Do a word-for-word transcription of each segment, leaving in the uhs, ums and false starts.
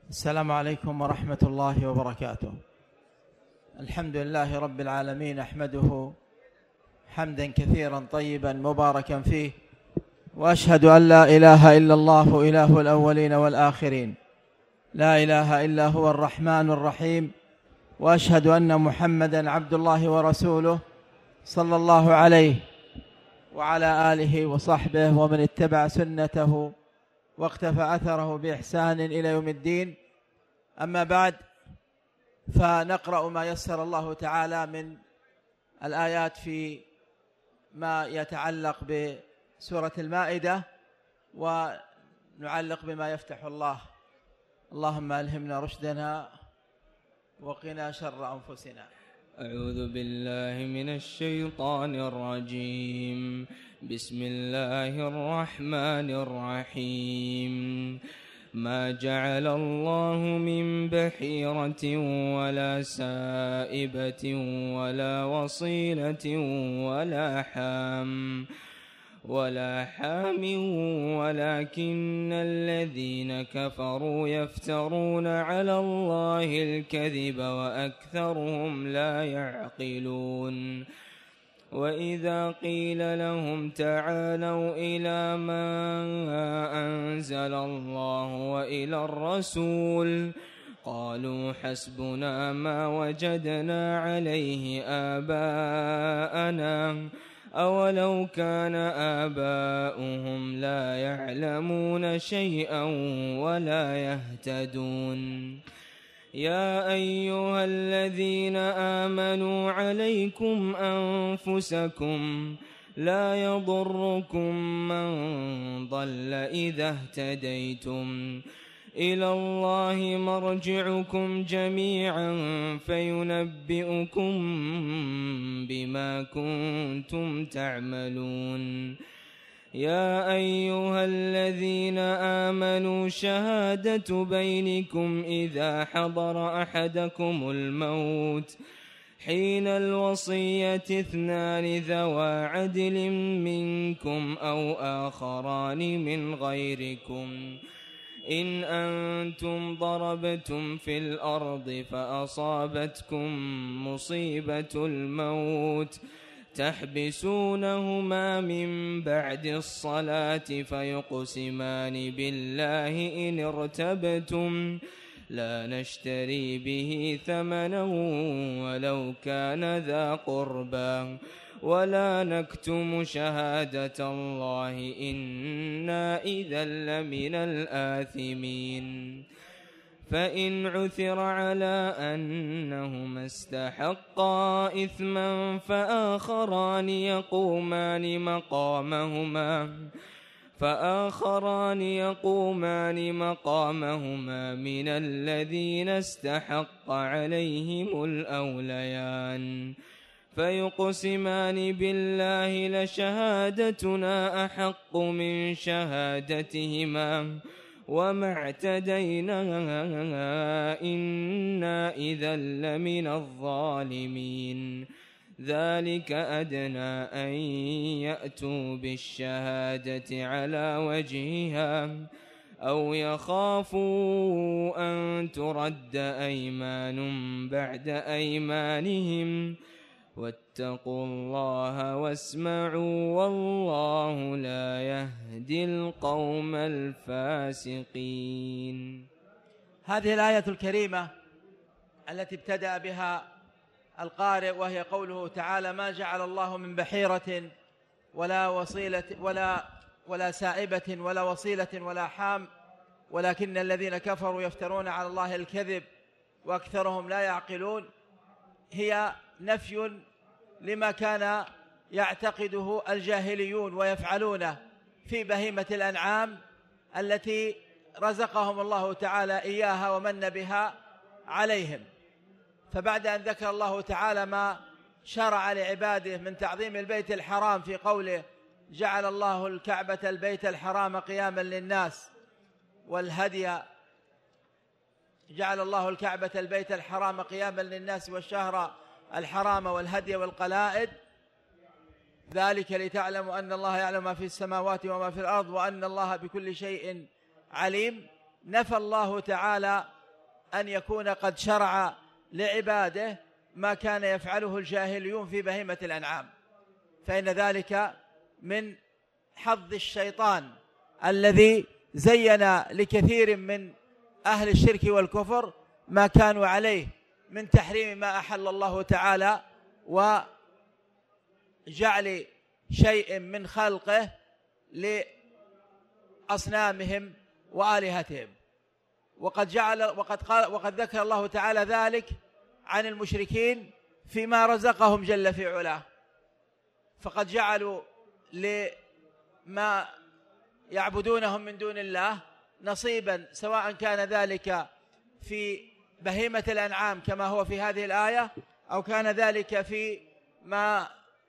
السلام عليكم ورحمة الله وبركاته. الحمد لله رب العالمين، أحمده حمدا كثيرا طيبا مباركا فيه، وأشهد أن لا إله إلا الله إله الأولين والآخرين، لا إله إلا هو الرحمن الرحيم، وأشهد أن محمدا عبد الله ورسوله صلى الله عليه وعلى آله وصحبه ومن اتبع سنته واقتفى أثره بإحسان إلى يوم الدين. أما بعد، فنقرأ ما يسر الله تعالى من الآيات في ما يتعلق بسورة المائدة، ونعلق بما يفتح الله. اللهم ألهمنا رشدنا وقنا شر أنفسنا. أعوذ بالله من الشيطان الرجيم. بسم الله الرحمن الرحيم. ما جعل الله من بحيرة ولا سائبة ولا وصيلة ولا حام ولا حام ولكن الذين كفروا يفترون على الله الكذب وأكثرهم لا يعقلون. وإذا قيل لهم تعالوا إلى ما أنزل الله وإلى الرسول قالوا حسبنا ما وجدنا عليه آباءنا أولو كان آباؤهم لا يعلمون شيئا ولا يهتدون. يا أيها الذين آمنوا عليكم أنفسكم لا يضركم من ضل إذا اهتديتم إلى الله مرجعكم جميعا فينبئكم بما كنتم تعملون. يا أيها الذين آمنوا شهادة بينكم إذا حضر أحدكم الموت حين الوصية اثنان ذوى عدل منكم أو آخران من غيركم إن أنتم ضربتم في الأرض فأصابتكم مصيبة الموت تحبسونهما من بعد الصلاة فيقسمان بالله إن ارتبتم لا نشتري به ثمنا ولو كان ذا قربى ولا نكتم شهادة الله إنا إذا لمن الآثمين. فإن عثر على أنهما استحقا إثما فآخران يقومان مقامهما فآخران يقومان مقامهما من الذين استحق عليهم الأوليان فيقسمان بالله لشهادتنا أحق من شهادتهما وما اعتدينا إنا إذا لمن الظالمين. ذلك أدنى أن يأتوا بالشهادة على وجهها أو يخافوا أن ترد أيمان بعد أيمانهم واتقوا الله واسمعوا والله لا يهدي القوم الفاسقين. هذه الآية الكريمة التي ابتدأ بها القارئ، وهي قوله تعالى: ما جعل الله من بحيرة ولا وصيلة ولا ولا سائبة ولا وصيلة ولا حام ولكن الذين كفروا يفترون على الله الكذب وأكثرهم لا يعقلون، هي نفي لما كان يعتقده الجاهليون ويفعلونه في بهيمة الأنعام التي رزقهم الله تعالى إياها ومن بها عليهم. فبعد أن ذكر الله تعالى ما شرع لعباده من تعظيم البيت الحرام في قوله: جعل الله الكعبة البيت الحرام قياما للناس والهدي جعل الله الكعبة البيت الحرام قياما للناس والشهر الحرام والهدي والقلائد، ذلك لتعلموا أن الله يعلم ما في السماوات وما في الأرض وأن الله بكل شيء عليم. نفى الله تعالى أن يكون قد شرع لعباده ما كان يفعله الجاهليون في بهيمة الأنعام، فإن ذلك من حظ الشيطان الذي زين لكثير من أهل الشرك والكفر ما كانوا عليه من تحريم ما أحل الله تعالى وجعل شيء من خلقه لأصنامهم وآلهتهم. وقد جعل وقد قال وقد ذكر الله تعالى ذلك عن المشركين فيما رزقهم جل في علاه، فقد جعلوا لما يعبدونهم من دون الله نصيبا، سواء كان ذلك في بهيمة الأنعام كما هو في هذه الآية، أو كان ذلك في ما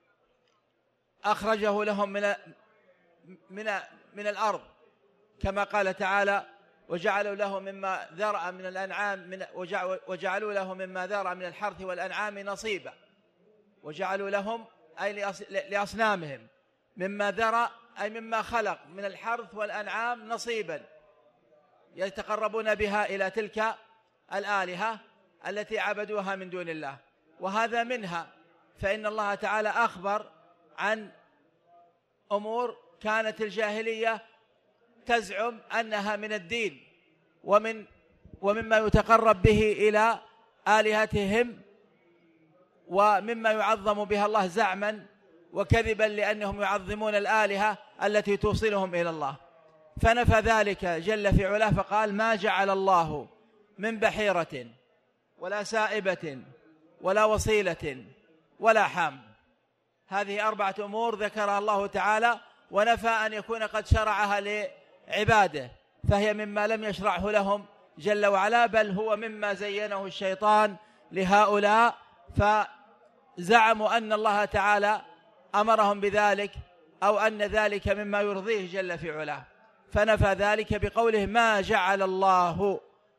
أخرجه لهم من من من الأرض كما قال تعالى: وجعلوا له مما ذرأ من الأنعام من وجعلوا له مما ذرأ من الحرث والأنعام نصيبا، وجعلوا لهم أي لأصنامهم مما ذرأ أي مما خلق من الحرث والأنعام نصيبا يتقربون بها إلى تلك الآلهة التي عبدوها من دون الله. وهذا منها، فإن الله تعالى أخبر عن أمور كانت الجاهلية تزعم أنها من الدين ومن ومما يتقرب به إلى آلهتهم، ومما يعظم بها الله زعما وكذبا، لأنهم يعظمون الآلهة التي توصلهم إلى الله. فنفى ذلك جل في علاه فقال: ما جعل الله من بحيرة ولا سائبة ولا وصيلة ولا حام. هذه أربعة أمور ذكرها الله تعالى، ونفى أن يكون قد شرعها لعباده، فهي مما لم يشرعه لهم جل وعلا، بل هو مما زينه الشيطان لهؤلاء، فزعموا أن الله تعالى أمرهم بذلك أو أن ذلك مما يرضيه جل في علاه، فنفى ذلك بقوله: ما جعل الله.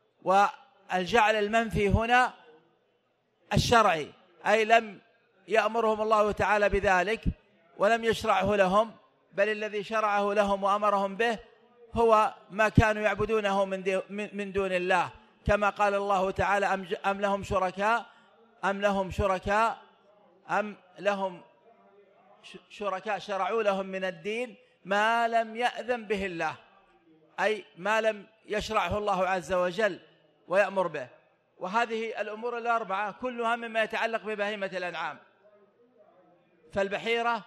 والجعل المنفي هنا الشرعي، أي لم يأمرهم الله تعالى بذلك ولم يشرعه لهم، بل الذي شرعه لهم وأمرهم به هو ما كانوا يعبدونه من دون الله، كما قال الله تعالى: أم لهم شركاء أم لهم شركاء أم لهم شركاء شرعوا لهم من الدين ما لم يأذن به الله، أي ما لم يشرعه الله عز وجل ويأمر به. وهذه الأمور الأربعة كلها مما يتعلق ببهيمة الأنعام. فالبحيرة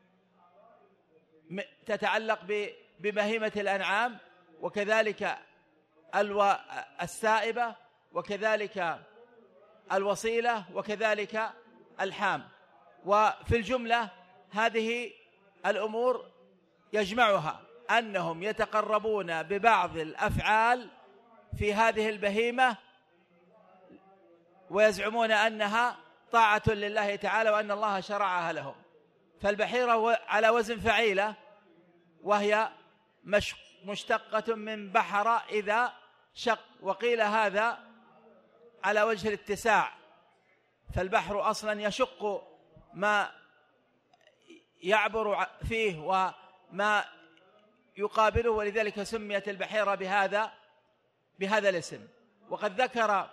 تتعلق ببهيمة الأنعام، وكذلك السائبة، وكذلك الوصيلة، وكذلك الحام. وفي الجملة هذه الأمور يجمعها أنهم يتقربون ببعض الأفعال في هذه البهيمة ويزعمون أنها طاعة لله تعالى وأن الله شرعها لهم. فالبحيرة على وزن فعيلة، وهي مشتقة من بحر إذا شق، وقيل هذا على وجه الاتساع، فالبحر أصلا يشق ما يعبر فيه وما يقابله، ولذلك سميت البحيرة بهذا بهذا الاسم. وقد ذكر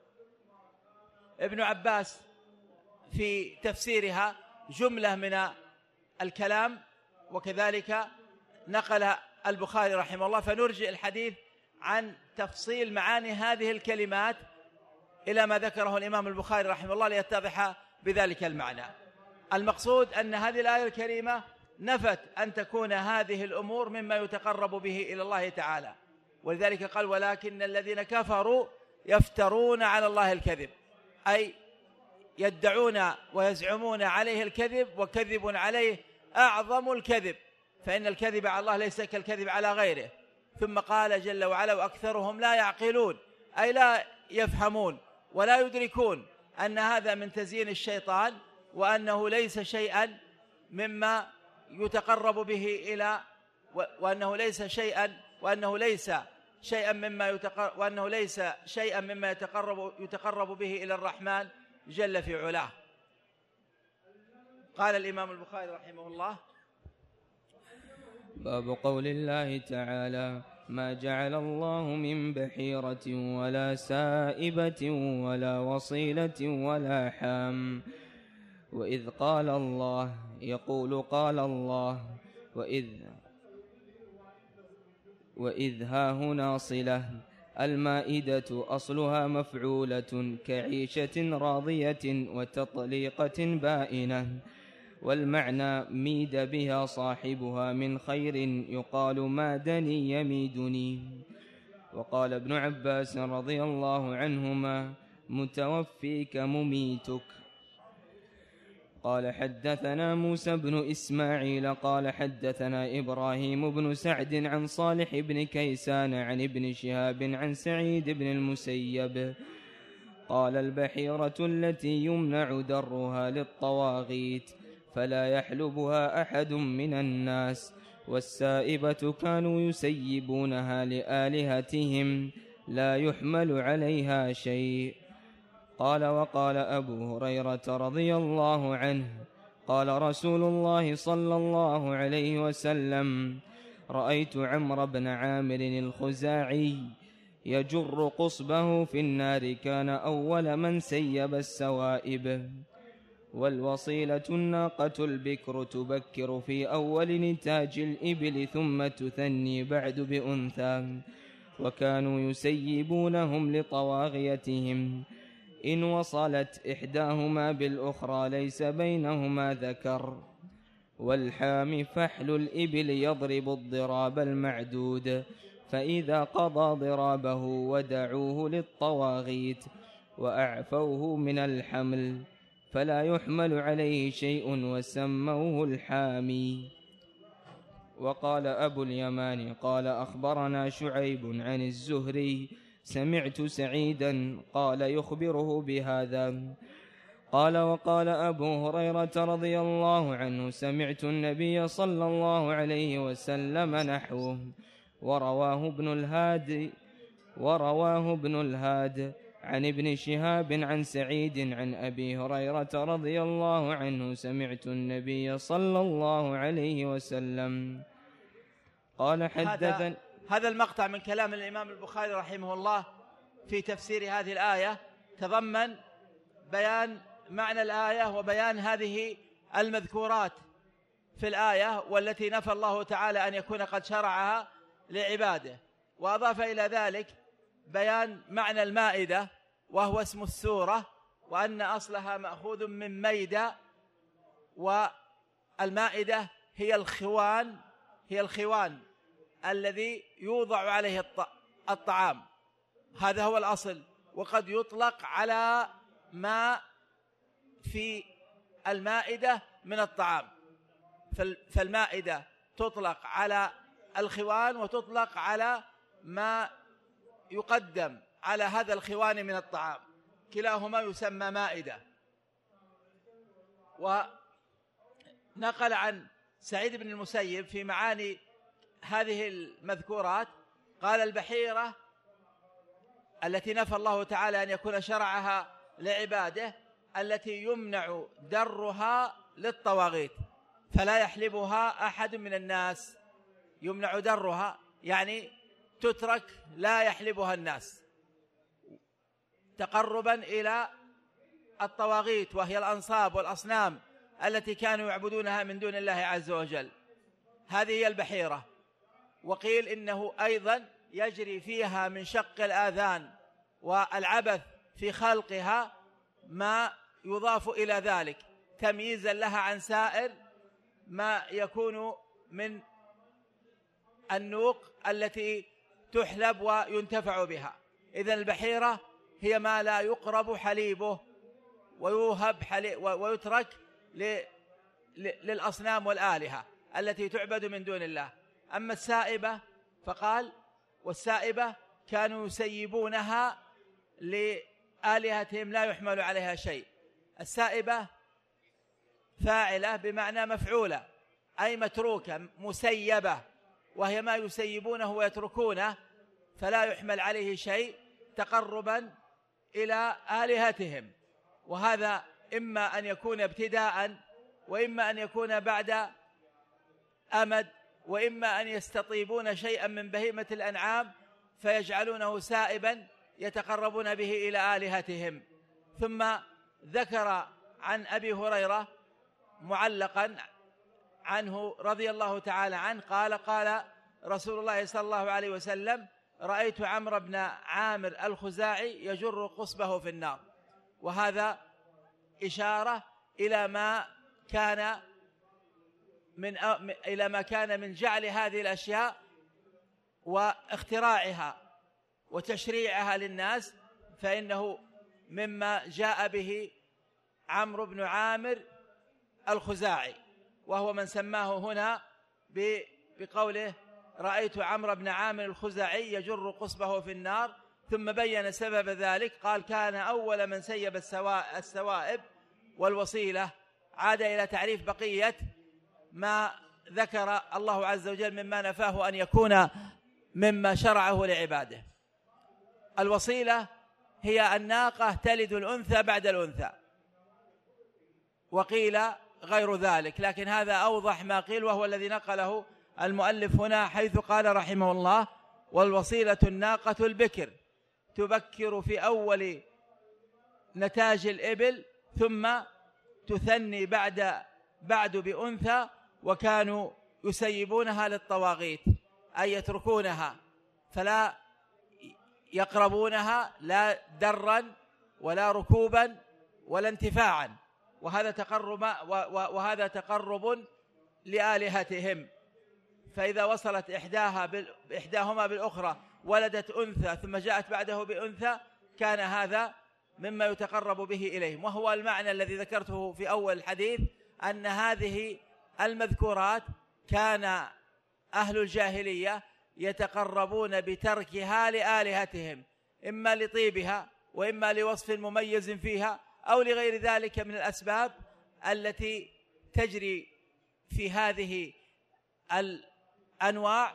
ابن عباس في تفسيرها جملة من الكلام، وكذلك نقل البخاري رحمه الله، فنرجئ الحديث عن تفصيل معاني هذه الكلمات إلى ما ذكره الإمام البخاري رحمه الله ليتضح بذلك المعنى. المقصود أن هذه الآية الكريمة نفت أن تكون هذه الأمور مما يتقرب به إلى الله تعالى، ولذلك قال: ولكن الذين كفروا يفترون على الله الكذب، أي يدعون ويزعمون عليه الكذب، وكذب عليه أعظم الكذب، فإن الكذب على الله ليس كالكذب على غيره. ثم قال جل وعلا: وأكثرهم لا يعقلون، أي لا يفهمون ولا يدركون أن هذا من تزيين الشيطان، وأنه ليس شيئا مما يتقرب به إلى وأنه ليس شيئا وأنه ليس شيئا مما يتقرب وأنه ليس شيئا مما يتقرب يتقرب به إلى الرحمن جل في علاه. قال الإمام البخاري رحمه الله: باب قول الله تعالى: ما جعل الله من بحيرة ولا سائبة ولا وصيلة ولا حام. وإذ قال الله يقول قال الله وإذ وإذ ها هنا صلة. المائدة أصلها مفعولة كعيشة راضية وتطليقة بائنة، والمعنى ميد بها صاحبها من خير يقال مادني يميدني. وقال ابن عباس رضي الله عنهما متوفيك مميتك. قال حدثنا موسى بن إسماعيل قال حدثنا إبراهيم بن سعد عن صالح بن كيسان عن ابن شهاب عن سعيد بن المسيب قال البحيرة التي يمنع درها للطواغيت فلا يحلبها أحد من الناس، والسائبة كانوا يسيبونها لآلهتهم لا يحمل عليها شيء. قال وقال أبو هريرة رضي الله عنه قال رسول الله صلى الله عليه وسلم رأيت عمرو بن عامر الخزاعي يجر قصبه في النار، كان أول من سيب السوائب. والوصيلة الناقة البكر تبكر في أول نتاج الإبل ثم تثني بعد بأنثى، وكانوا يسيبونهم لطواغيتهم، إن وصلت إحداهما بالأخرى ليس بينهما ذكر. والحام فحل الإبل يضرب الضراب المعدود، فإذا قضى ضرابه ودعوه للطواغيت وأعفوه من الحمل فلا يحمل عليه شيء وسموه الحامي. وقال أبو اليمان قال أخبرنا شعيب عن الزهري سمعت سعيدا قال يخبره بهذا. قال وقال أبو هريرة رضي الله عنه سمعت النبي صلى الله عليه وسلم نحوه. ورواه ابن الهاد ورواه ابن الهاد عن ابن شهاب عن سعيد عن أبي هريرة رضي الله عنه سمعت النبي صلى الله عليه وسلم قال حدثنا. هذا المقطع من كلام الإمام البخاري رحمه الله في تفسير هذه الآية تضمن بيان معنى الآية وبيان هذه المذكورات في الآية والتي نفى الله تعالى أن يكون قد شرعها لعباده، وأضاف إلى ذلك بيان معنى المائدة وهو اسم السورة، وأن أصلها مأخوذ من ميدة، والمائدة هي الخوان هي الخوان الذي يوضع عليه الطعام، هذا هو الأصل. وقد يطلق على ما في المائدة من الطعام، فالمائدة تطلق على الخوان وتطلق على ما يقدم على هذا الخوان من الطعام، كلاهما يسمى مائدة. ونقل عن سعيد بن المسيب في معاني هذه المذكورات قال البحيرة التي نفى الله تعالى أن يكون شرعها لعباده التي يمنع درها للطواغيت فلا يحلبها أحد من الناس. يمنع درها يعني تترك لا يحلبها الناس تقربا إلى الطواغيت وهي الأنصاب والأصنام التي كانوا يعبدونها من دون الله عز وجل. هذه هي البحيرة. وقيل إنه أيضا يجري فيها من شق الآذان والعبث في خلقها ما يضاف إلى ذلك تمييزا لها عن سائر ما يكون من النوق التي تحلب وينتفع بها. إذن البحيرة هي ما لا يقرب حليبه ويوهب حليب ويترك للأصنام والآلهة التي تعبد من دون الله. أما السائبة فقال والسائبة كانوا يسيبونها لآلهتهم لا يحمل عليها شيء. السائبة فاعلة بمعنى مفعولة أي متروكة مسيبة، وهي ما يسيبونه ويتركونه فلا يحمل عليه شيء تقربا إلى آلهتهم. وهذا إما أن يكون ابتداء وإما أن يكون بعد أمد وإما أن يستطيبون شيئا من بهيمة الأنعام فيجعلونه سائبا يتقربون به إلى آلهتهم. ثم ذكر عن أبي هريرة معلقا عنه رضي الله تعالى عنه قال قال رسول الله صلى الله عليه وسلم: رأيت عمرو بن عامر الخزاعي يجر قصبه في النار. وهذا إشارة إلى ما كان من إلى ما كان من جعل هذه الأشياء واختراعها وتشريعها للناس، فإنه مما جاء به عمرو بن عامر الخزاعي، وهو من سماه هنا بقوله: رأيت عمرو بن عامر الخزاعي يجر قصبه في النار. ثم بين سبب ذلك، قال: كان أول من سيب السوائب والوصيلة. عاد إلى تعريف بقية ما ذكر الله عز وجل مما نفاه أن يكون مما شرعه لعباده. الوصيلة هي الناقة تلد الأنثى بعد الأنثى، وقيل غير ذلك، لكن هذا أوضح ما قيل، وهو الذي نقله المؤلف هنا، حيث قال رحمه الله: والوصيلة الناقة البكر تبكر في أول نتاج الإبل ثم تثني بعد بعد بأنثى، وكانوا يسيبونها للطواغيت، أي يتركونها فلا يقربونها لا درا ولا ركوبا ولا انتفاعا، وهذا تقرب وهذا تقرب لآلهتهم. فإذا وصلت إحداها إحداهما بالأخرى ولدت أنثى ثم جاءت بعده بأنثى، كان هذا مما يتقرب به إليهم. وهو المعنى الذي ذكرته في أول الحديث، أن هذه المذكورات كان أهل الجاهلية يتقربون بتركها لآلهتهم، إما لطيبها وإما لوصف مميز فيها أو لغير ذلك من الأسباب التي تجري في هذه الأنواع،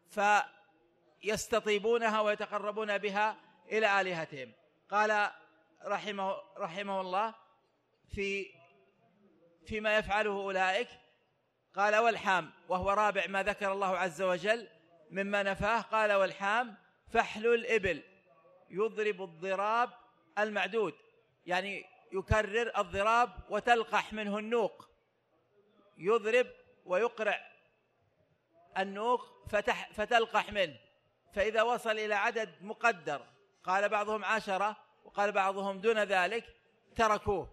فيستطيبونها ويتقربون بها إلى آلهتهم. قال رحمه, رحمه الله في فيما يفعله أولئك، قال: والحام، وهو رابع ما ذكر الله عز وجل مما نفاه. قال: والحام فحل الإبل يضرب الضراب المعدود، يعني يكرر الضراب وتلقح منه النوق، يضرب ويقرع النوق فتح فتلقح منه، فإذا وصل إلى عدد مقدر، قال بعضهم عشرة وقال بعضهم دون ذلك، تركوه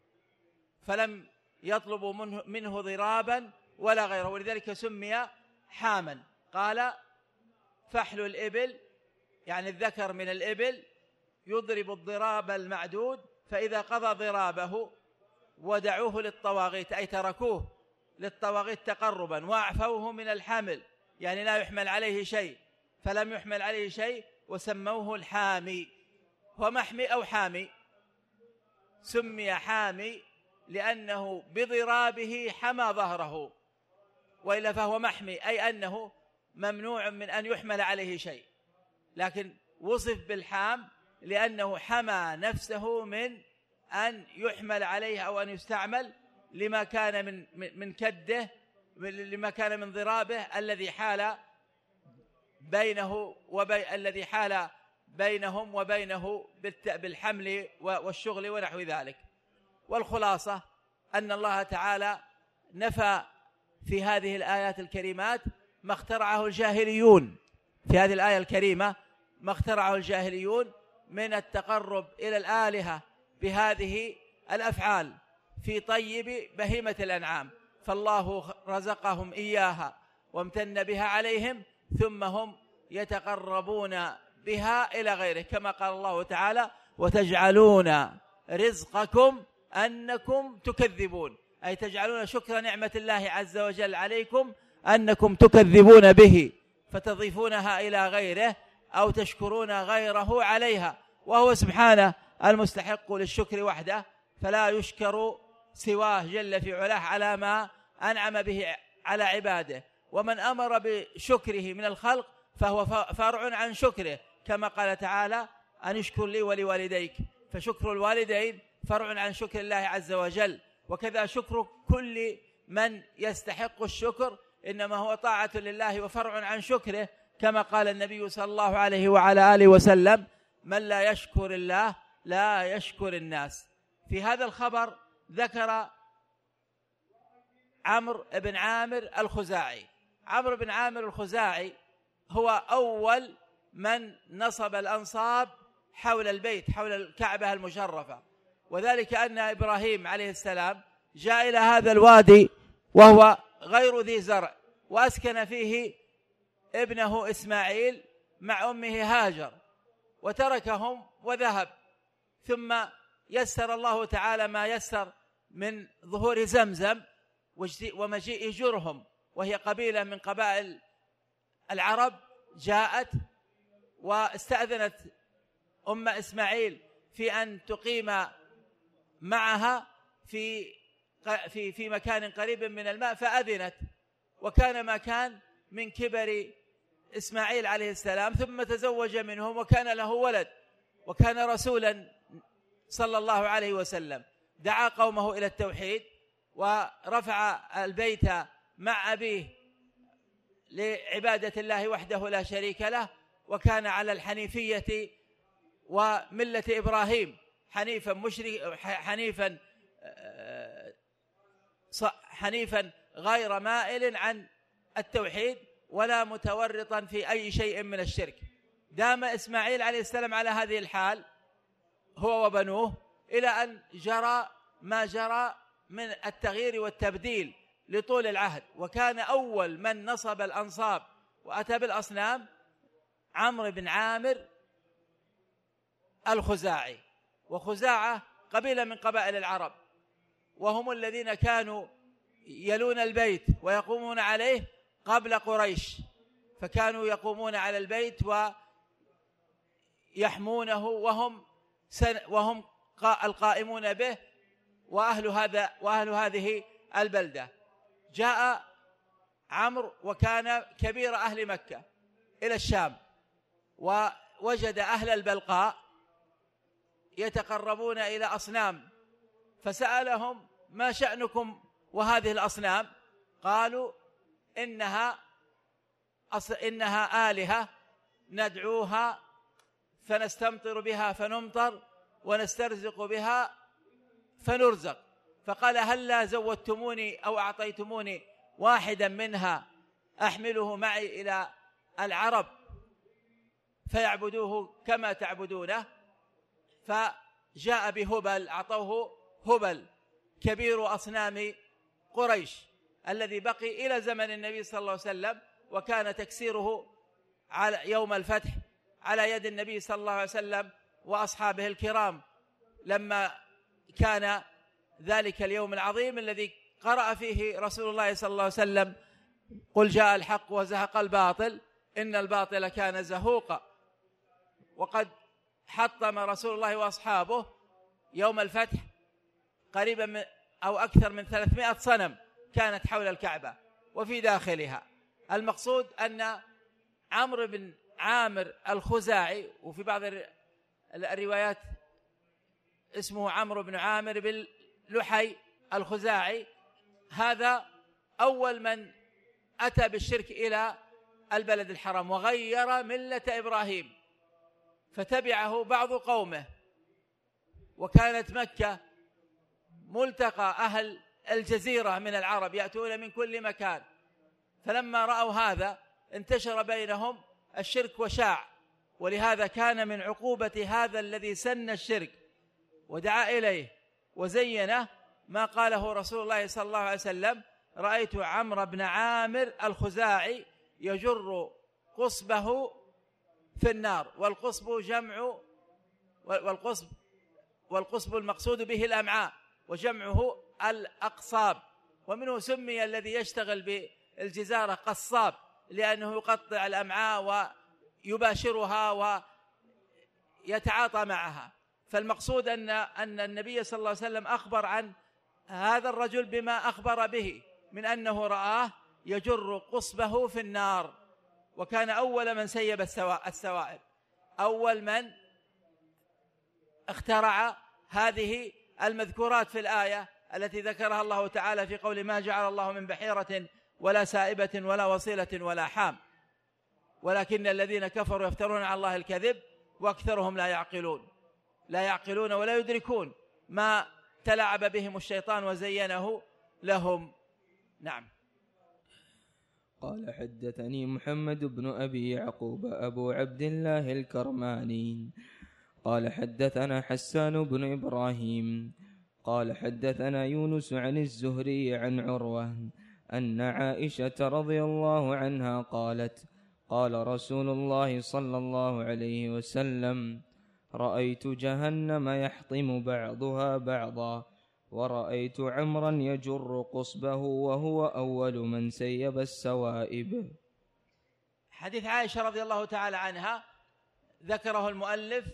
فلم يطلبوا منه, منه ضرابا ولا غيره، ولذلك سمي حاما. قال: فحل الإبل يعني الذكر من الإبل يضرب الضراب المعدود، فإذا قضى ضرابه ودعوه للطواغيت، أي تركوه للطواغيت تقربا، وأعفوه من الحمل، يعني لا يحمل عليه شيء، فلم يحمل عليه شيء وسموه الحامي. هو محمي أو حامي؟ سمي حامي لأنه بضرابه حمى ظهره، وإلا فهو محمي، أي أنه ممنوع من أن يحمل عليه شيء، لكن وصف بالحام لأنه حمى نفسه من أن يحمل عليه أو أن يستعمل لما كان من من كده، لما كان من ضرابه الذي حال بينه وبين الذي حال بينهم وبينه بالحمل والشغل ونحو ذلك. والخلاصة أن الله تعالى نفى في هذه الآيات الكريمات ما اخترعه الجاهليون، في هذه الآية الكريمة ما اخترعه الجاهليون من التقرب إلى الآلهة بهذه الأفعال في طيب بهيمة الأنعام، فالله رزقهم إياها وامتن بها عليهم، ثم هم يتقربون بها إلى غيره، كما قال الله تعالى: وتجعلون رزقكم أنكم تكذبون، أي تجعلون شكر نعمة الله عز وجل عليكم أنكم تكذبون به، فتضيفونها إلى غيره أو تشكرون غيره عليها، وهو سبحانه المستحق للشكر وحده، فلا يشكر سواه جل في علاه على ما أنعم به على عباده. ومن أمر بشكره من الخلق فهو فرع عن شكره، كما قال تعالى: أن اشكر لي ولوالديك، فشكر الوالدين فرع عن شكر الله عز وجل. وكذا شكر كل من يستحق الشكر إنما هو طاعة لله وفرع عن شكره، كما قال النبي صلى الله عليه وعلى آله وسلم: من لا يشكر الله لا يشكر الناس. في هذا الخبر ذكر عمرو بن عامر الخزاعي. عمرو بن عامر الخزاعي هو أول من نصب الأنصاب حول البيت، حول الكعبة المشرفة، وذلك أن إبراهيم عليه السلام جاء إلى هذا الوادي وهو غير ذي زرع، وأسكن فيه ابنه إسماعيل مع أمه هاجر، وتركهم وذهب. ثم يسر الله تعالى ما يسر من ظهور زمزم ومجيء جرهم، وهي قبيلة من قبائل العرب، جاءت واستأذنت أم إسماعيل في أن تقيم معها في في في مكان قريب من الماء، فأذنت، وكان ما كان من كبر إسماعيل عليه السلام، ثم تزوج منهم وكان له ولد، وكان رسولا صلى الله عليه وسلم. دعا قومه إلى التوحيد ورفع البيت مع أبيه لعبادة الله وحده لا شريك له، وكان على الحنيفية وملة إبراهيم، حنيفا مشرك حنيفا حنيفا غير مائل عن التوحيد ولا متورطا في أي شيء من الشرك. دام إسماعيل عليه السلام على هذه الحال هو وبنوه إلى أن جرى ما جرى من التغيير والتبديل لطول العهد. وكان أول من نصب الأنصاب وأتى بالأصنام عمرو بن عامر الخزاعي. وخزاعة قبيلة من قبائل العرب، وهم الذين كانوا يلون البيت ويقومون عليه قبل قريش، فكانوا يقومون على البيت ويحمونه وهم سن وهم القائمون به وأهل هذا وأهل هذه البلدة. جاء عمرو وكان كبير أهل مكة إلى الشام، ووجد أهل البلقاء يتقربون إلى أصنام، فسألهم: ما شأنكم وهذه الأصنام؟ قالوا: إنها إنها آلهة ندعوها فنستمطر بها فنمطر ونسترزق بها فنرزق. فقال: هلا زودتموني أو أعطيتموني واحدا منها أحمله معي إلى العرب فيعبدوه كما تعبدونه؟ فجاء بهبل، أعطوه هبل كبير أصنام قريش الذي بقي إلى زمن النبي صلى الله عليه وسلم، وكان تكسيره على يوم الفتح على يد النبي صلى الله عليه وسلم وأصحابه الكرام، لما كان ذلك اليوم العظيم الذي قرأ فيه رسول الله صلى الله عليه وسلم: قل جاء الحق وزهق الباطل إن الباطل كان زهوقا. وقد حطم رسول الله وأصحابه يوم الفتح قريبا من أو أكثر من ثلاثمائة صنم كانت حول الكعبة وفي داخلها. المقصود أن عمرو بن عامر الخزاعي، وفي بعض الروايات اسمه عمرو بن عامر بن لحي الخزاعي، هذا أول من أتى بالشرك إلى البلد الحرام وغير ملة إبراهيم، فتبعه بعض قومه. وكانت مكة ملتقى أهل الجزيرة من العرب يأتون من كل مكان، فلما رأوا هذا انتشر بينهم الشرك وشاع. ولهذا كان من عقوبة هذا الذي سن الشرك ودعا إليه وزينه ما قاله رسول الله صلى الله عليه وسلم: رأيت عمرو بن عامر الخزاعي يجر قصبه في النار. والقصب جمع والقصب والقصب المقصود به الأمعاء، وجمعه الأقصاب، ومنه سمي الذي يشتغل بالجزارة قصاب، لأنه يقطع الأمعاء ويباشرها ويتعاطى معها. فالمقصود أن أن النبي صلى الله عليه وسلم أخبر عن هذا الرجل بما أخبر به من أنه رآه يجر قصبه في النار، وكان أول من سيب السوائب، أول من اخترع هذه المذكورات في الآية التي ذكرها الله تعالى في قول: ما جعل الله من بحيرة ولا سائبة ولا وصيلة ولا حام، ولكن الذين كفروا يفترون على الله الكذب وأكثرهم لا يعقلون لا يعقلون ولا يدركون ما تلاعب بهم الشيطان وزينه لهم. نعم. قال حدثني محمد بن أبي يعقوب أبو عبد الله الكرماني قال حدثنا حسان بن إبراهيم قال حدثنا يونس عن الزهري عن عروة أن عائشة رضي الله عنها قالت قال رسول الله صلى الله عليه وسلم رأيت جهنم يحطم بعضها بعضا ورأيت عمرا يجر قصبه وهو أول من سيب السوائب. حديث عائشة رضي الله تعالى عنها ذكره المؤلف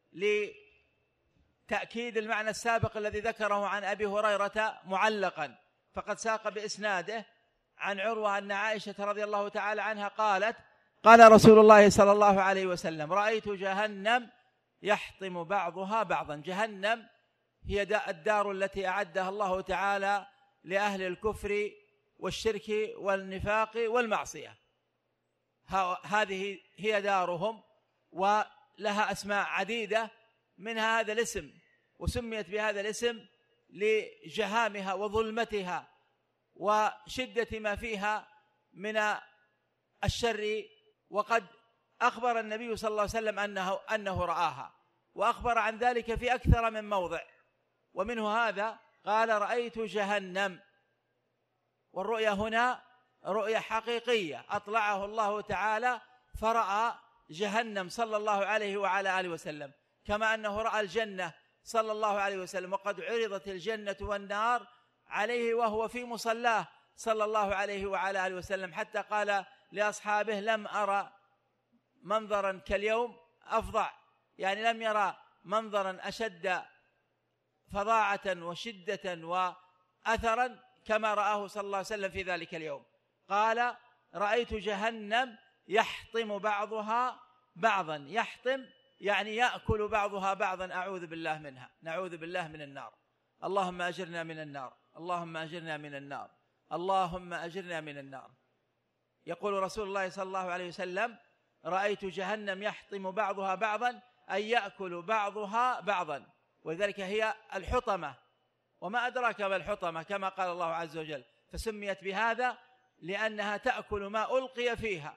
لتأكيد المعنى السابق الذي ذكره عن أبي هريرة معلقا، فقد ساق بإسناده عن عروة أن عائشة رضي الله تعالى عنها قالت قال رسول الله صلى الله عليه وسلم رأيت جهنم يحطم بعضها بعضا. جهنم هي الدار التي أعدها الله تعالى لأهل الكفر والشرك والنفاق والمعصية، هذه هي دارهم، ولها أسماء عديدة منها هذا الاسم، وسميت بهذا الاسم لجهامها وظلمتها وشدة ما فيها من الشر. وقد أخبر النبي صلى الله عليه وسلم أنه, أنه رآها، وأخبر عن ذلك في أكثر من موضع، ومنه هذا قال رأيت جهنم، والرؤيا هنا رؤيا حقيقية أطلعه الله تعالى فرأى جهنم صلى الله عليه وعلى آله وسلم، كما أنه رأى الجنة صلى الله عليه وسلم، وقد عرضت الجنة والنار عليه وهو في مصلاه صلى الله عليه وعلى آله وسلم، حتى قال لأصحابه لم أرى منظرا كاليوم أفظع، يعني لم يرى منظرا أشد فظاعة وشدة وأثرا كما رآه صلى الله عليه وسلم في ذلك اليوم. قال رأيت جهنم يحطم بعضها بعضا، يحطم يعني يأكل بعضها بعضا، أعوذ بالله منها، نعوذ بالله من النار، اللهم أجرنا من النار، اللهم أجرنا من النار، اللهم أجرنا من النار. يقول رسول الله صلى الله عليه وسلم رأيت جهنم يحطم بعضها بعضا، أي يأكل بعضها بعضا، ولذلك هي الحطمة، وما أدراك ما الحطمة كما قال الله عز وجل، فسميت بهذا لأنها تأكل ما ألقي فيها،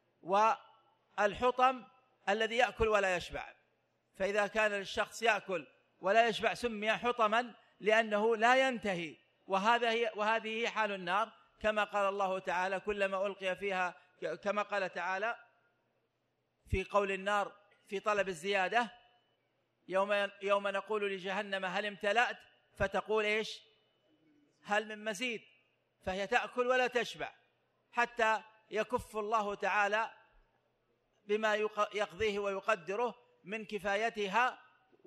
والحطم الذي يأكل ولا يشبع، فإذا كان الشخص يأكل ولا يشبع سمي حطما لأنه لا ينتهي، وهذا هي وهذه هي حال النار، كما قال الله تعالى كلما ألقي فيها، كما قال تعالى في قول النار في طلب الزيادة يوم, يوم نقول لجهنم هل امتلأت، فتقول إيش هل من مزيد، فهي تأكل ولا تشبع حتى يكف الله تعالى بما يقضيه ويقدره من كفايتها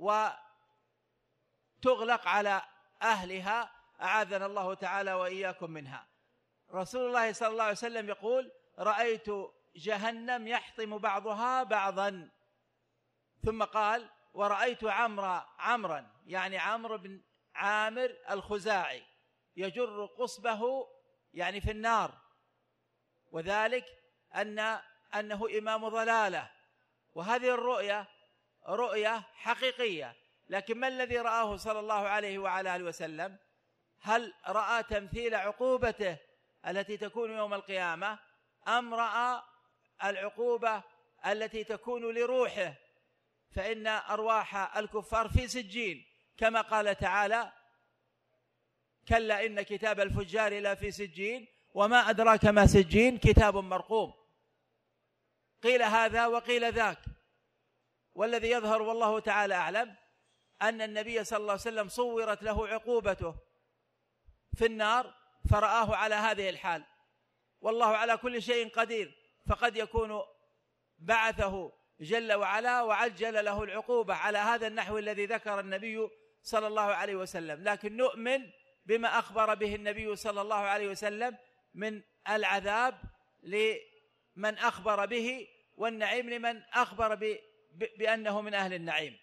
وتغلق على أهلها، أعاذنا الله تعالى وإياكم منها. رسول الله صلى الله عليه وسلم يقول رأيت جهنم يحطم بعضها بعضا، ثم قال ورأيت عمرا عمرا يعني عمرو بن عامر الخزاعي يجر قصبه يعني في النار، وذلك أن أنه إمام ضلالة، وهذه الرؤية رؤية حقيقية. لكن ما الذي رآه صلى الله عليه وعلى آله وسلم؟ هل رأى تمثيل عقوبته التي تكون يوم القيامة، أم رأى العقوبة التي تكون لروحه؟ فإن أرواح الكفار في سجين، كما قال تعالى كلا إن كتاب الفجار لا في سجين وما أدراك ما سجين كتاب مرقوم. قيل هذا وقيل ذاك، والذي يظهر والله تعالى أعلم أن النبي صلى الله عليه وسلم صورت له عقوبته في النار فرآه على هذه الحال، والله على كل شيء قدير، فقد يكون بعثه جل وعلا وعجل له العقوبة على هذا النحو الذي ذكر النبي صلى الله عليه وسلم. لكن نؤمن بما أخبر به النبي صلى الله عليه وسلم من العذاب لمن أخبر به، والنعيم لمن أخبر ب... ب... بأنه من أهل النعيم.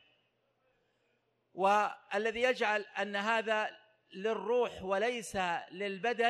والذي يجعل أن هذا للروح وليس للبدن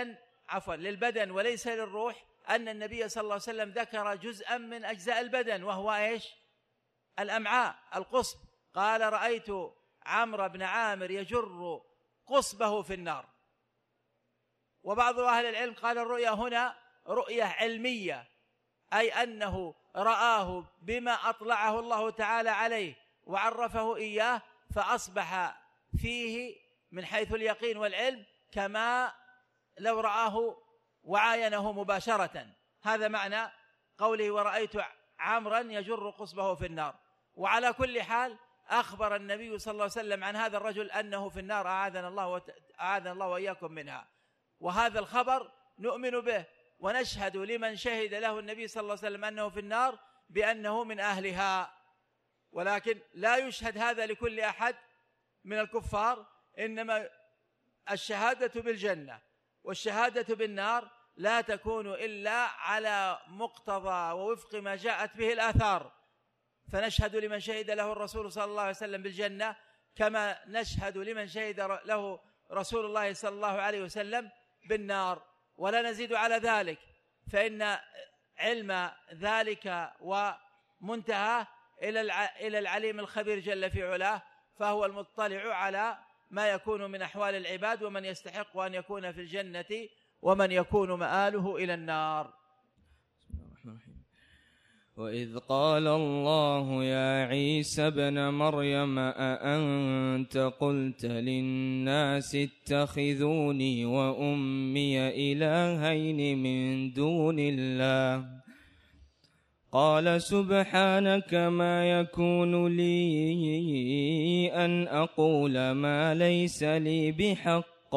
عفوا للبدن وليس للروح، أن النبي صلى الله عليه وسلم ذكر جزءا من أجزاء البدن وهو إيش؟ الأمعاء، القصب. قال رأيت عمرو بن عامر يجر قصبه في النار. وبعض أهل العلم قال الرؤيا هنا رؤية علمية، أي أنه رآه بما أطلعه الله تعالى عليه وعرفه إياه، فأصبح فيه من حيث اليقين والعلم كما لو رآه وعاينه مباشرة. هذا معنى قوله ورأيت عمرا يجر قصبه في النار. وعلى كل حال أخبر النبي صلى الله عليه وسلم عن هذا الرجل أنه في النار، أعاذنا الله وت... أعاذنا الله وإياكم منها. وهذا الخبر نؤمن به ونشهد لمن شهد له النبي صلى الله عليه وسلم أنه في النار بأنه من أهلها. ولكن لا يشهد هذا لكل أحد من الكفار، إنما الشهادة بالجنة والشهادة بالنار لا تكون إلا على مقتضى ووفق ما جاءت به الآثار. فنشهد لمن شهد له الرسول صلى الله عليه وسلم بالجنة كما نشهد لمن شهد له رسول الله صلى الله عليه وسلم بالنار، ولا نزيد على ذلك، فإن علم ذلك ومنتهى إلى العليم الخبير جل في علاه، فهو المطلع على ما يكون من أحوال العباد ومن يستحق أن يكون في الجنة ومن يكون مآله إلى النار. بسم الله الرحمن الرحيم. وإذ قال الله يا عيسى ابن مريم أأنت قلت للناس اتخذوني وأمي إلهين من دون الله قال سبحانك ما يكون لي أن أقول ما ليس لي بحق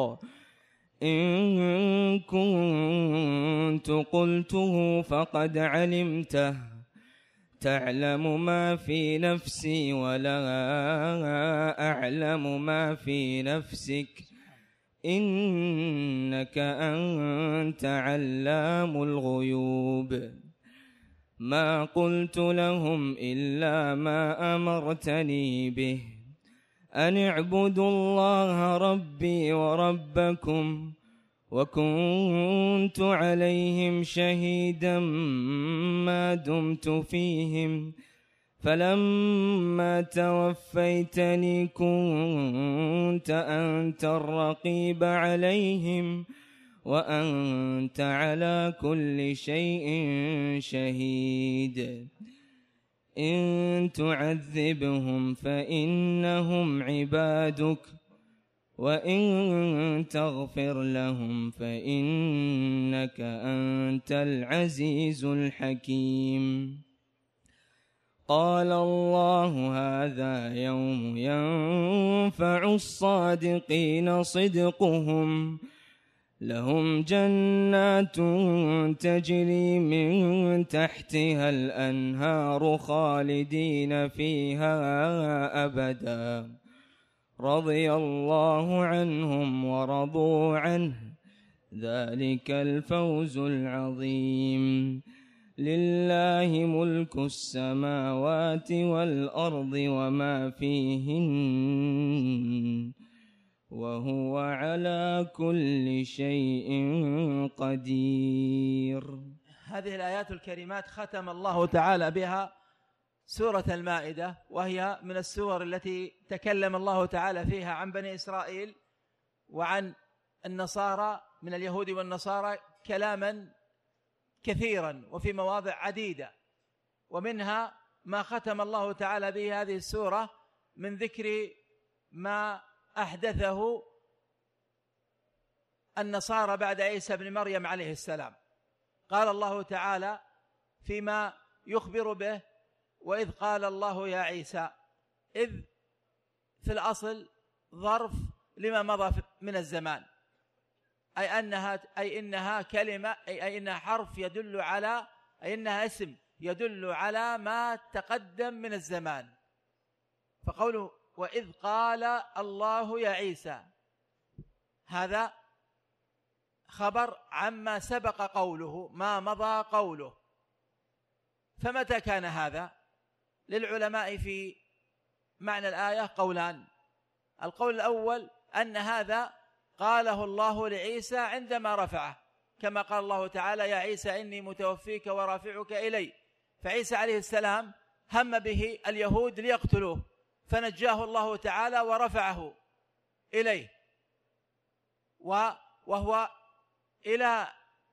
إن كنت قلته فقد علمته تعلم ما في نفسي ولا أعلم ما في نفسك إنك أنت علام الغيوب ما قلت لهم إلا ما أمرتني به أن اعبدوا الله ربي وربكم وكنت عليهم شهيدا ما دمت فيهم فلما توفيتني كنت أنت الرقيب عليهم وأنت على كل شيء شهيد إن تعذبهم فإنهم عبادك وإن تغفر لهم فإنك أنت العزيز الحكيم قال الله هذا يوم ينفع الصادقين صدقهم لهم جنات تجري من تحتها الأنهار خالدين فيها أبدا رضي الله عنهم ورضوا عنه ذلك الفوز العظيم لله ملك السماوات والأرض وما فيهن وهو على كل شيء قدير. هذه الآيات الكريمات ختم الله تعالى بها سورة المائدة، وهي من السور التي تكلم الله تعالى فيها عن بني إسرائيل وعن النصارى من اليهود والنصارى كلاما كثيرا وفي مواضع عديدة، ومنها ما ختم الله تعالى به هذه السورة من ذكر ما أحدثه النصارى بعد عيسى بن مريم عليه السلام. قال الله تعالى فيما يخبر به وإذ قال الله يا عيسى، إذ في الأصل ظرف لما مضى من الزمان، أي أنها أي إنها كلمة أي, أي إنها حرف يدل على أي إنها اسم يدل على ما تقدم من الزمان. فقوله وإذ قال الله يا عيسى هذا خبر عما سبق قوله، ما مضى قوله. فمتى كان هذا؟ للعلماء في معنى الآية قولان. القول الأول أن هذا قاله الله لعيسى عندما رفعه، كما قال الله تعالى: يا عيسى إني متوفيك ورافعك إلي. فعيسى عليه السلام هم به اليهود ليقتلوه، فنجاه الله تعالى ورفعه إليه، وهو إلى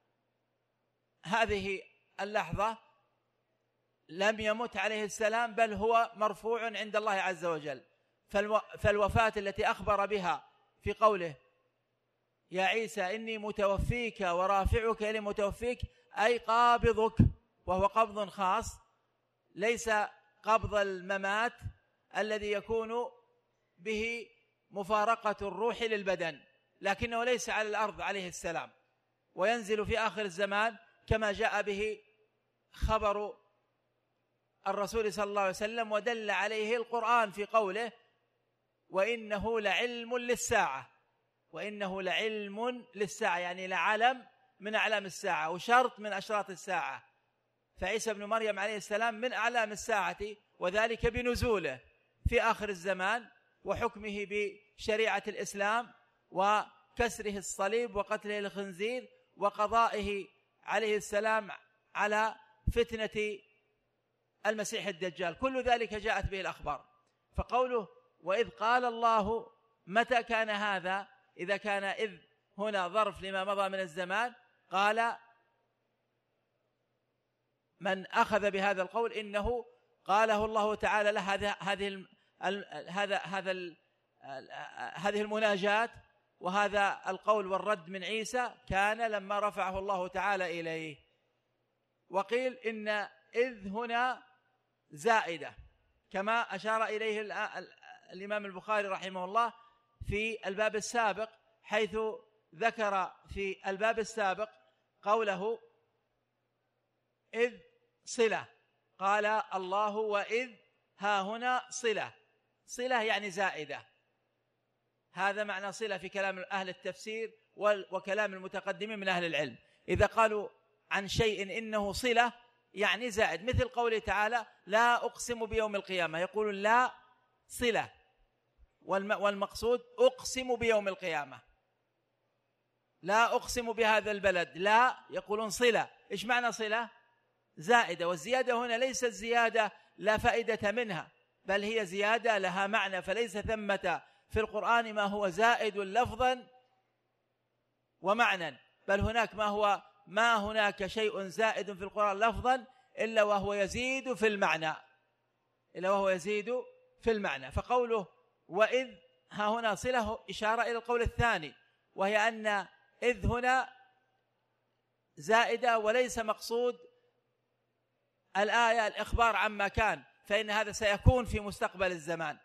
هذه اللحظة لم يمت عليه السلام، بل هو مرفوع عند الله عز وجل. فالوفاة التي أخبر بها في قوله: يا عيسى إني متوفيك ورافعك إلي، متوفيك أي قابضك، وهو قبض خاص، ليس قبض الممات الذي يكون به مفارقة الروح للبدن، لكنه ليس على الأرض عليه السلام، وينزل في آخر الزمان كما جاء به خبر الرسول صلى الله عليه وسلم، ودل عليه القرآن في قوله: وإنه لعلم للساعة. وإنه لعلم للساعة يعني لعلم من أعلام الساعة وشرط من أشراط الساعة. فعيسى بن مريم عليه السلام من أعلام الساعة، وذلك بنزوله في آخر الزمان وحكمه بشريعة الإسلام وكسره الصليب وقتله الخنزير وقضائه عليه السلام على فتنة المسيح الدجال. كل ذلك جاءت به الأخبار. فقوله: وإذ قال الله، متى كان هذا؟ إذا كان إذ هنا ظرف لما مضى من الزمان، قال من أخذ بهذا القول إنه قاله الله تعالى له هذه هذه هذا هذا هذه المناجاة وهذا القول والرد من عيسى كان لما رفعه الله تعالى إليه. وقيل إن إذ هنا زائدة، كما أشار إليه الإمام البخاري رحمه الله في الباب السابق، حيث ذكر في الباب السابق قوله: إذ صلة، قال الله: وإذ ها هنا صلة. صلة يعني زائدة، هذا معنى صلة في كلام أهل التفسير وكلام المتقدمين من أهل العلم. إذا قالوا عن شيء إنه صلة يعني زائد، مثل قوله تعالى: لا أقسم بيوم القيامة، يقول لا صلة، والمقصود أقسم بيوم القيامة. لا أقسم بهذا البلد، لا يقولون صلة. إيش معنى صلة؟ زائدة. والزيادة هنا ليست زيادة لا فائدة منها، بل هي زيادة لها معنى. فليس ثمة في القرآن ما هو زائد لفظا ومعنى، بل هناك ما هو ما هناك شيء زائد في القرآن لفظا إلا وهو يزيد في المعنى، إلا وهو يزيد في المعنى. فقوله وإذ ها هنا صلة إشارة إلى القول الثاني، وهي أن إذ هنا زائدة، وليس مقصود الآية الإخبار عما كان، فإن هذا سيكون في مستقبل الزمان.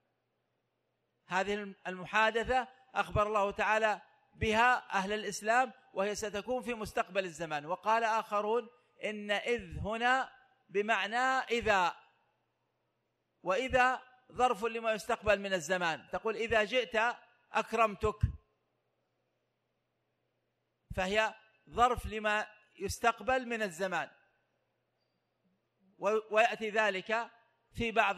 هذه المحادثة أخبر الله تعالى بها أهل الإسلام، وهي ستكون في مستقبل الزمان. وقال آخرون إن إذ هنا بمعنى إذا، وإذا ظرف لما يستقبل من الزمان. تقول إذا جئت أكرمتك، فهي ظرف لما يستقبل من الزمان، ويأتي ذلك في بعض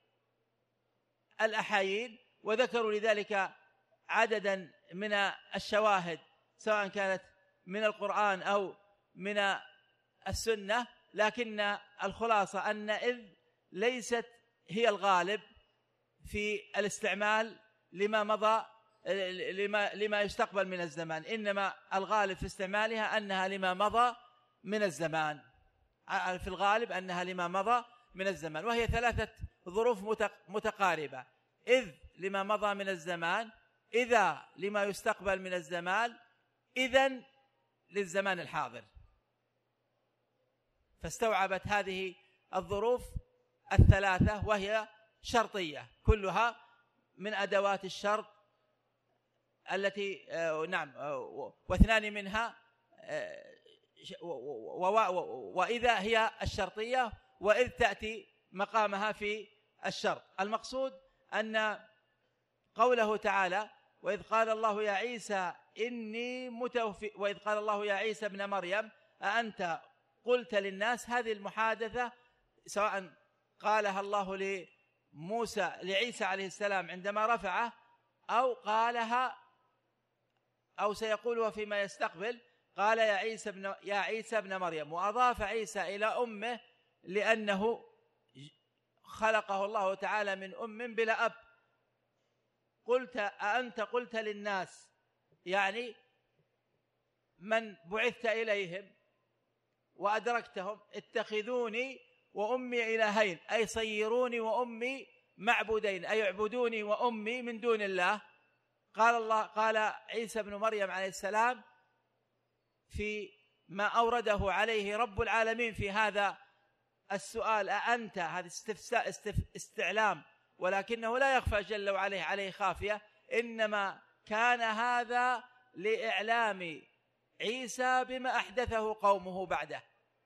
الأحايين، وذكروا لذلك عددا من الشواهد سواء كانت من القرآن أو من السنة. لكن الخلاصة أن إذ ليست هي الغالب في الاستعمال لما مضى لما, لما يستقبل من الزمان، إنما الغالب في استعمالها أنها لما مضى من الزمان، في الغالب أنها لما مضى من الزمان. وهي ثلاثة ظروف متقاربة: إذ لما مضى من الزمان، إذا لما يستقبل من الزمان، إذن للزمان الحاضر. فاستوعبت هذه الظروف الثلاثة، وهي شرطية كلها من أدوات الشرط التي نعم واثنان منها وإذا هي الشرطية، وإذ تأتي مقامها في الشرط. المقصود أن قوله تعالى: وإذ قال الله يا عيسى إني متوفي، وإذ قال الله يا عيسى ابن مريم أأنت قلت للناس، هذه المحادثة سواء قالها الله لموسى لعيسى عليه السلام عندما رفعه، أو قالها أو سيقولها فيما يستقبل قال يا عيسى ابن يا عيسى ابن مريم، وأضاف عيسى إلى أمه لأنه خلقه الله تعالى من أم بلا أب. قلت أأنت قلت للناس، يعني من بعثت إليهم وأدركتهم، اتخذوني وأمي إلهين، أي صيروني وأمي معبودين، أي اعبدوني وأمي من دون الله. قال الله قال عيسى بن مريم عليه السلام في ما أورده عليه رب العالمين في هذا السؤال أأنت، هذا استفساء استعلام، ولكنه لا يخفى جل وعلا عليه خافية، إنما كان هذا لإعلام عيسى بما أحدثه قومه بعده،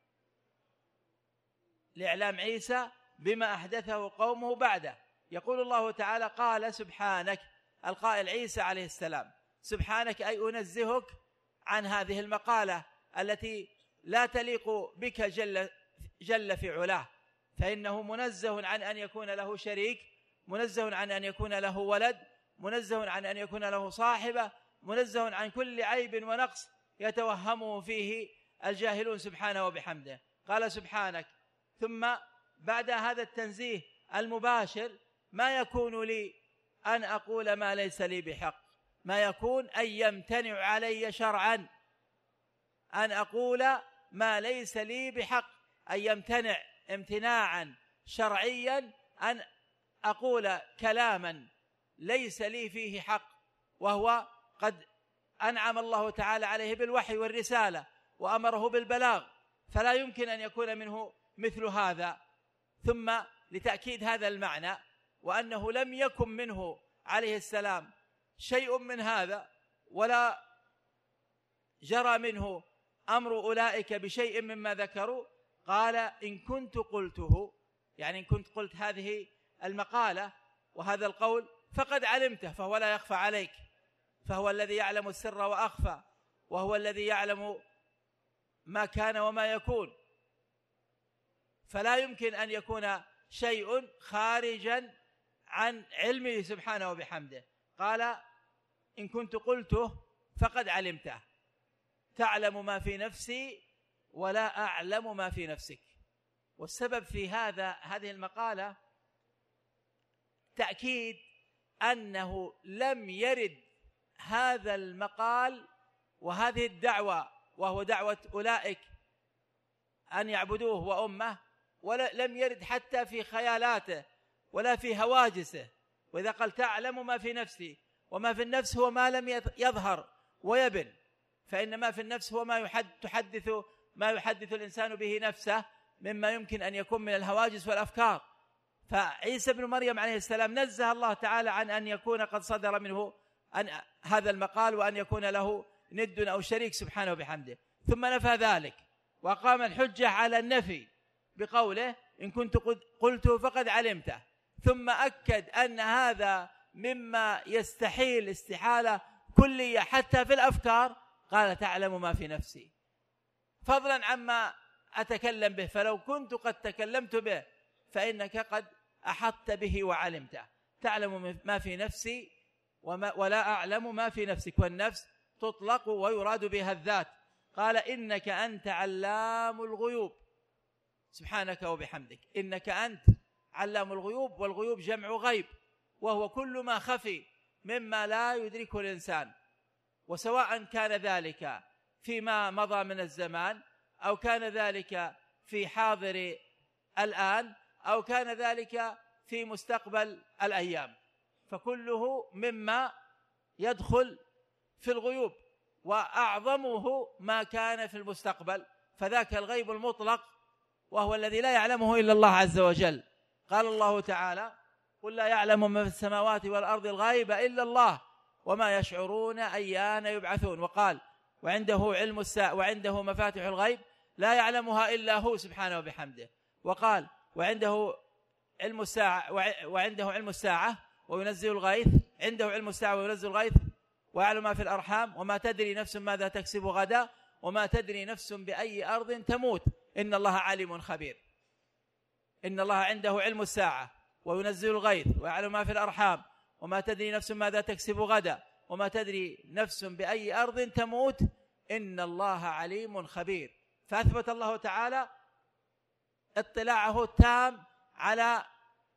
لإعلام عيسى بما أحدثه قومه بعده. يقول الله تعالى قال سبحانك، القائل عيسى عليه السلام، سبحانك أي أنزهك عن هذه المقالة التي لا تليق بك جل, جل في علاه، فإنه منزه عن أن يكون له شريك، منزه عن أن يكون له ولد، منزه عن أن يكون له صاحبة، منزه عن كل عيب ونقص يتوهمه فيه الجاهلون سبحانه وبحمده. قال سبحانك، ثم بعد هذا التنزيه المباشر ما يكون لي أن أقول ما ليس لي بحق، ما يكون أن يمتنع علي شرعا أن أقول ما ليس لي بحق، أن يمتنع امتناعا شرعيا أن أقول كلاما ليس لي فيه حق، وهو قد أنعم الله تعالى عليه بالوحي والرسالة وأمره بالبلاغ، فلا يمكن أن يكون منه مثل هذا. ثم لتأكيد هذا المعنى وأنه لم يكن منه عليه السلام شيء من هذا، ولا جرى منه أمر أولئك بشيء مما ذكروا، قال إن كنت قلته، يعني إن كنت قلت هذه المقالة وهذا القول فقد علمته، فهو لا يخفى عليك، فهو الذي يعلم السر وأخفى، وهو الذي يعلم ما كان وما يكون، فلا يمكن أن يكون شيء خارجا عن علمه سبحانه وبحمده. قال إن كنت قلته فقد علمته، تعلم ما في نفسي ولا أعلم ما في نفسك. والسبب في هذا هذه المقالة تأكيد أنه لم يرد هذا المقال وهذه الدعوة، وهو دعوة أولئك أن يعبدوه وأمه، ولم يرد حتى في خيالاته ولا في هواجسه. وإذا قال تعلم ما في نفسي، وما في النفس هو ما لم يظهر ويبن، فإن ما في النفس هو ما يحد تحدث ما يحدث الإنسان به نفسه مما يمكن أن يكون من الهواجس والأفكار. فعيسى بن مريم عليه السلام نزه الله تعالى عن أن يكون قد صدر منه أن هذا المقال وأن يكون له ند أو شريك سبحانه وبحمده. ثم نفى ذلك وقام الحجة على النفي بقوله إن كنت قلته فقد علمته، ثم أكد أن هذا مما يستحيل استحالة كلية حتى في الأفكار. قال تعلم ما في نفسي، فضلا عما أتكلم به، فلو كنت قد تكلمت به فإنك قد أحطت به وعلمته. تعلم ما في نفسي وما ولا أعلم ما في نفسك، والنفس تطلق ويراد بها الذات. قال إنك أنت علام الغيوب سبحانك وبحمدك، إنك أنت علام الغيوب، والغيوب جمع غيب، وهو كل ما خفي مما لا يدركه الإنسان، وسواء كان ذلك فيما مضى من الزمان، أو كان ذلك في حاضر الآن، أو كان ذلك في مستقبل الأيام، فكله مما يدخل في الغيوب، وأعظمه ما كان في المستقبل، فذاك الغيب المطلق وهو الذي لا يعلمه إلا الله عز وجل. قال الله تعالى قل لا يعلم ما في السماوات والأرض الغيب إلا الله وما يشعرون أيان يبعثون. وقال وعنده علم الساعة وعنده مفاتح الغيب لا يعلمها إلا هو سبحانه وبحمده. وقال وعنده علم الساعة وعنده علم الساعة وينزل الغيث، عنده علم الساعة وينزل الغيث ويعلم ما في الأرحام وما تدري نفس ماذا تكسب غدا وما تدري نفس بأي أرض تموت إن الله عليم خبير. إن الله عنده علم الساعة وينزل الغيث ويعلم ما في الأرحام وما تدري نفس ماذا تكسب غدا وما تدري نفس بأي أرض تموت إن الله عليم خبير. فأثبت الله تعالى اطلاعه التام على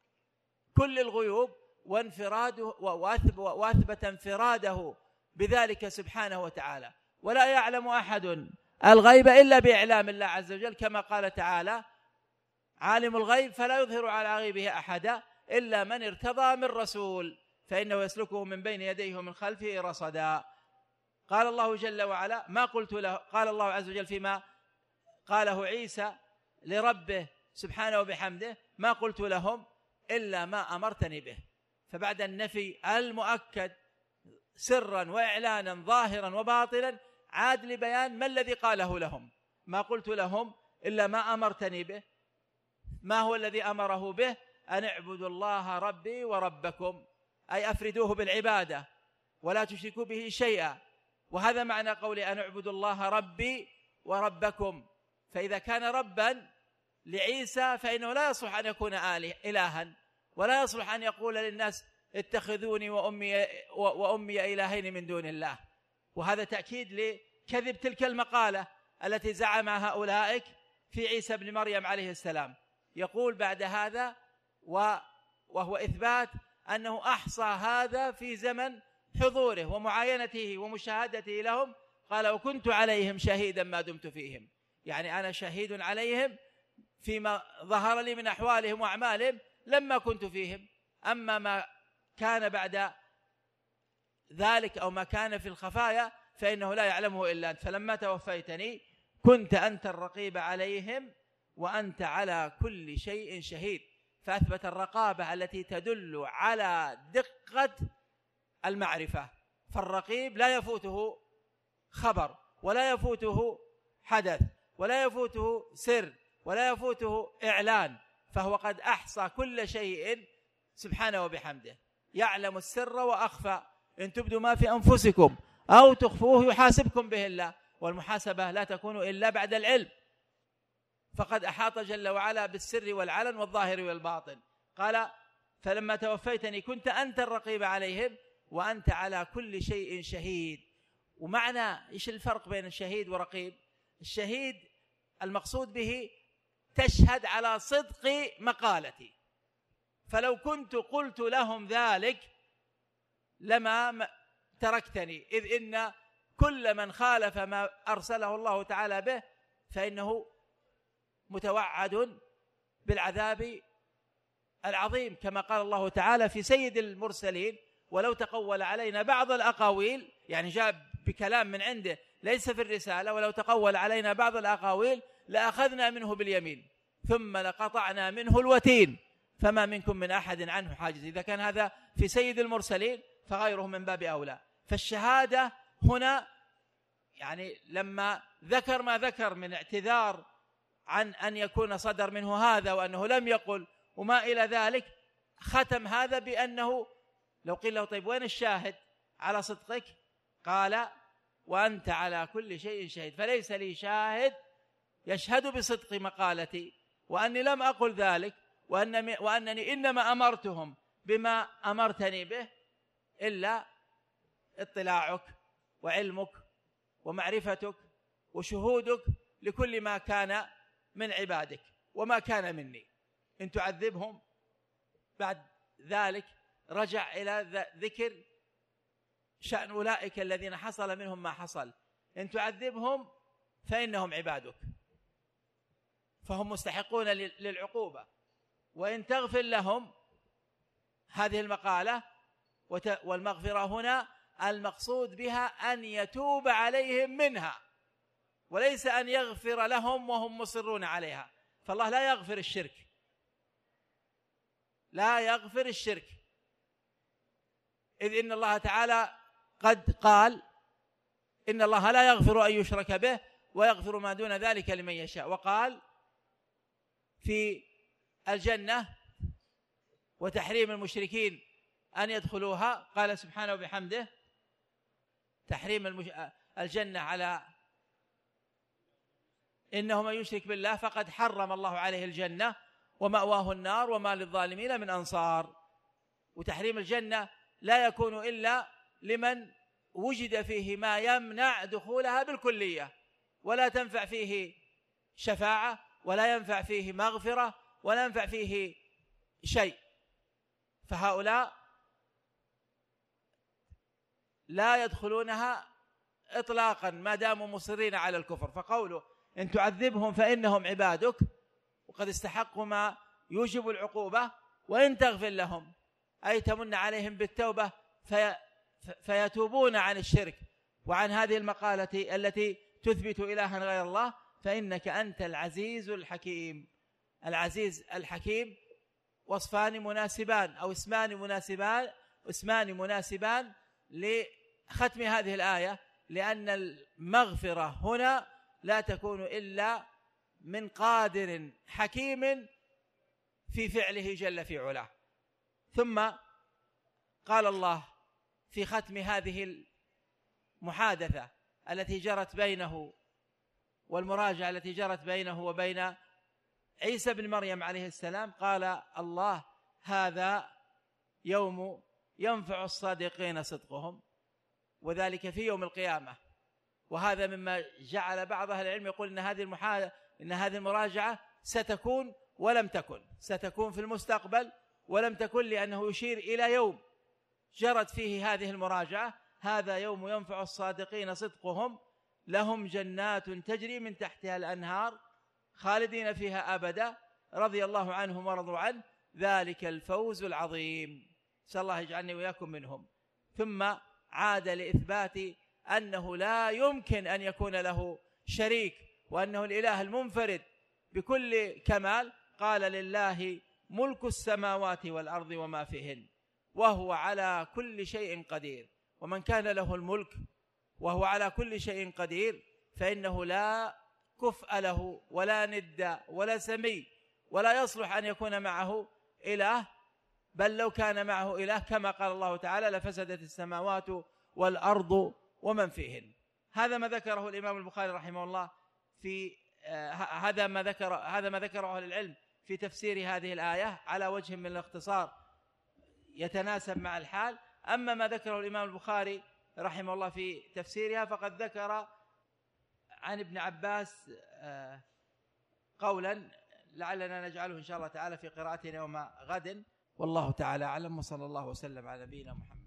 كل الغيوب وانفراده، وأثبت انفراده بذلك سبحانه وتعالى. ولا يعلم أحد الغيب إلا بإعلام الله عز وجل، كما قال تعالى: عالم الغيب فلا يظهر على غيبه أحدا إلا من ارتضى من رسول فإنه يسلكه من بين يديه ومن خلفه رصدا. قال الله جل وعلا: ما قلت له، قال الله عز وجل فيما قاله عيسى لربه سبحانه وبحمده: ما قلت لهم إلا ما أمرتني به. فبعد النفي المؤكد سرا وإعلانا ظاهرا وباطلا عاد لبيان ما الذي قاله لهم. ما قلت لهم إلا ما أمرتني به. ما هو الذي أمره به؟ أن اعبدوا الله ربي وربكم، أي أفردوه بالعبادة ولا تشركوا به شيئا. وهذا معنى قولي أن اعبدوا الله ربي وربكم. فإذا كان ربا لعيسى فإنه لا يصلح أن يكون إلها، ولا يصلح أن يقول للناس اتخذوني وأمي, وأمي إلهين من دون الله. وهذا تأكيد لكذب تلك المقالة التي زعمها أولئك في عيسى بن مريم عليه السلام. يقول بعد هذا وهو إثبات أنه أحصى هذا في زمن حضوره ومعاينته ومشاهدته لهم. قال: وكنت عليهم شهيدا ما دمت فيهم، يعني أنا شهيد عليهم فيما ظهر لي من أحوالهم وأعمالهم لما كنت فيهم. أما ما كان بعد ذلك أو ما كان في الخفايا فإنه لا يعلمه إلا أنت، فلما توفيتني كنت أنت الرقيب عليهم وأنت على كل شيء شهيد. فأثبت الرقابة التي تدل على دقة المعرفة. فالرقيب لا يفوته خبر ولا يفوته حدث ولا يفوته سر ولا يفوته إعلان، فهو قد أحصى كل شيء سبحانه وبحمده. يعلم السر وأخفى، إن تبدوا ما في أنفسكم أو تخفوه يحاسبكم به الله، والمحاسبة لا تكون إلا بعد العلم. فقد أحاط جل وعلا بالسر والعلن والظاهر والباطن. قال: فلما توفيتني كنت أنت الرقيب عليهم وأنت على كل شيء شهيد. ومعنى إيش الفرق بين الشهيد ورقيب؟ الشهيد المقصود به تشهد على صدق مقالتي، فلو كنت قلت لهم ذلك لما تركتني، إذ إن كل من خالف ما أرسله الله تعالى به فإنه متوعد بالعذاب العظيم، كما قال الله تعالى في سيد المرسلين: ولو تقول علينا بعض الأقاويل، يعني جاء بكلام من عنده ليس في الرسالة، ولو تقول علينا بعض الأقاويل لأخذنا منه باليمين ثم لقطعنا منه الوتين فما منكم من أحد عنه حاجز. إذا كان هذا في سيد المرسلين فغيره من باب أولى. فالشهادة هنا يعني لما ذكر ما ذكر من اعتذار عن أن يكون صدر منه هذا وأنه لم يقل وما إلى ذلك، ختم هذا بأنه لو قيل له: طيب وين الشاهد على صدقك؟ قال: وأنت على كل شيء شهيد. فليس لي شاهد يشهد بصدق مقالتي وأني لم أقل ذلك، وأنني إنما أمرتهم بما أمرتني به إلا اطلاعك وعلمك ومعرفتك وشهودك لكل ما كان من عبادك وما كان مني. إن تعذبهم، بعد ذلك رجع إلى ذكر شأن أولئك الذين حصل منهم ما حصل. إن تعذبهم فإنهم عبادك فهم مستحقون للعقوبة، وإن تغفر لهم، هذه المقالة والمغفرة هنا المقصود بها أن يتوب عليهم منها، وليس أن يغفر لهم وهم مصرون عليها. فالله لا يغفر الشرك، لا يغفر الشرك، إذ إن الله تعالى قد قال: إن الله لا يغفر أن يشرك به ويغفر ما دون ذلك لمن يشاء. وقال في الجنة وتحريم المشركين أن يدخلوها، قال سبحانه وبحمده: تحريم المش... الجنة على إنه من يشرك بالله فقد حرم الله عليه الجنة ومأواه النار وما للظالمين من أنصار. وتحريم الجنة لا يكون إلا لمن وجد فيه ما يمنع دخولها بالكلية، ولا تنفع فيه شفاعة ولا ينفع فيه مغفرة ولا ينفع فيه شيء، فهؤلاء لا يدخلونها إطلاقا ما داموا مصرين على الكفر. فقوله إن تعذبهم فإنهم عبادك وقد استحقوا ما يوجب العقوبة، وإن تغفر لهم أي تمن عليهم بالتوبة في فيتوبون عن الشرك وعن هذه المقالة التي تثبت إلها غير الله، فإنك أنت العزيز الحكيم. العزيز الحكيم وصفان مناسبان أو اسمان مناسبان اسمان مناسبان لختم هذه الآية، لأن المغفرة هنا لا تكون إلا من قادر حكيم في فعله جل في علاه. ثم قال الله في ختم هذه المحادثة التي جرت بينه والمراجعة التي جرت بينه وبين عيسى بن مريم عليه السلام، قال الله هذا يوم ينفع الصادقين صدقهم، وذلك في يوم القيامة. وهذا مما جعل بعض أهل العلم يقول إن هذه المحادثة إن هذه المراجعة ستكون ولم تكن، ستكون في المستقبل ولم تكن، لأنه يشير إلى يوم جرت فيه هذه المراجعة. هذا يوم ينفع الصادقين صدقهم لهم جنات تجري من تحتها الأنهار خالدين فيها أبدا رضي الله عنهم ورضوا عنه ذلك الفوز العظيم. نسأل الله يجعلني وإياكم منهم. ثم عاد لإثبات أنه لا يمكن أن يكون له شريك، وأنه الإله المنفرد بكل كمال. قال لله ملك السماوات والأرض وما فيهن وهو على كل شيء قدير. ومن كان له الملك وهو على كل شيء قدير فإنه لا كفء له ولا ند ولا سمي، ولا يصلح أن يكون معه إله، بل لو كان معه إله كما قال الله تعالى لفسدت السماوات والأرض ومن فيهن. هذا ما ذكره الإمام البخاري رحمه الله في آه هذا ما ذكر هذا ما ذكره أهل العلم في تفسير هذه الآية على وجه من الاختصار يتناسب مع الحال. أما ما ذكره الإمام البخاري رحمه الله في تفسيرها فقد ذكر عن ابن عباس آه قولا لعلنا نجعله إن شاء الله تعالى في قراءتنا يوم غد، والله تعالى أعلم، وصلى الله وسلم على نبينا محمد.